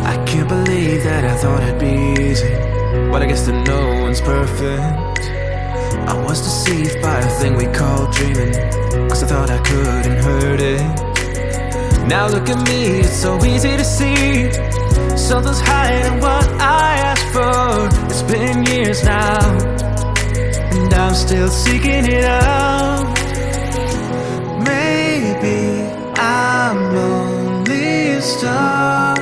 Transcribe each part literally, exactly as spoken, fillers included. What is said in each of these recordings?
I can't believe that I thought it'd be easy, but I guess that no one's perfect. I was deceived by a thing we call dreaming, cause I thought I couldn't hurt it. Now look at me, it's so easy to see something's hiding what I asked for. It's been years now, and I'm still seeking it out. Maybe I'm only a star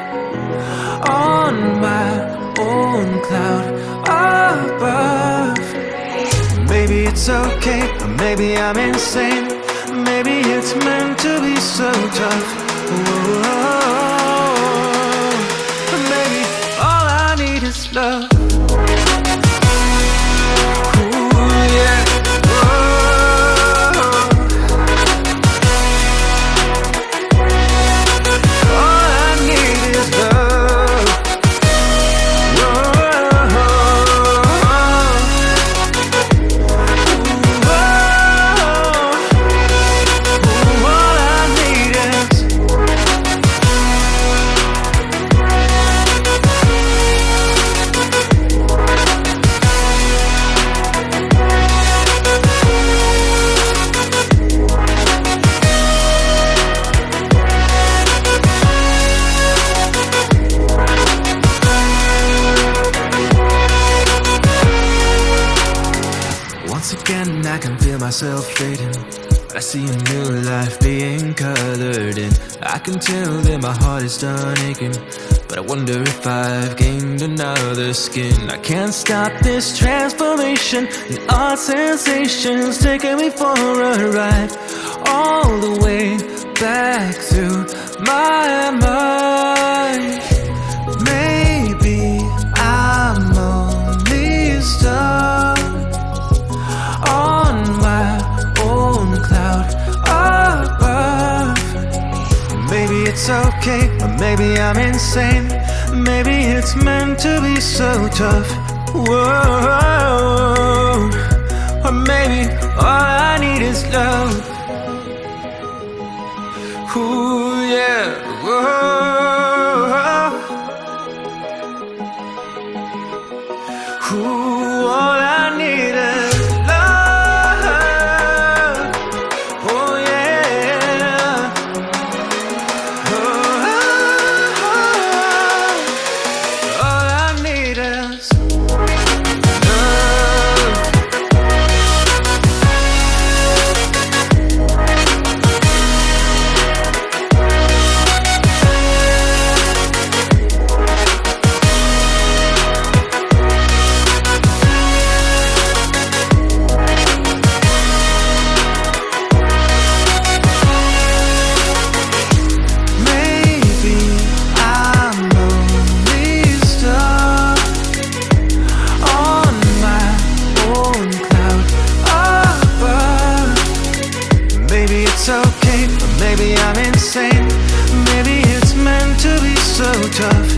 on my own cloud above. Maybe it's okay, or maybe I'm insane. Maybe it's meant to be so tough. Whoa. Maybe all I need is love. Once again I can feel myself fading, but I see a new life being colored in. I can tell that my heart is done aching, but I wonder if I've gained another skin. I can't stop this transformation, and odd sensations taking me for a ride, all the way back through my mind. Maybe I'm only a star on my own cloud above. Maybe it's okay, or maybe I'm insane. Maybe it's meant to be so tough. Whoa. Or maybe all I need is love. Ooh, yeah. Whoa. Ooh, all I need is it's okay, or maybe I'm insane. Maybe it's meant to be so tough.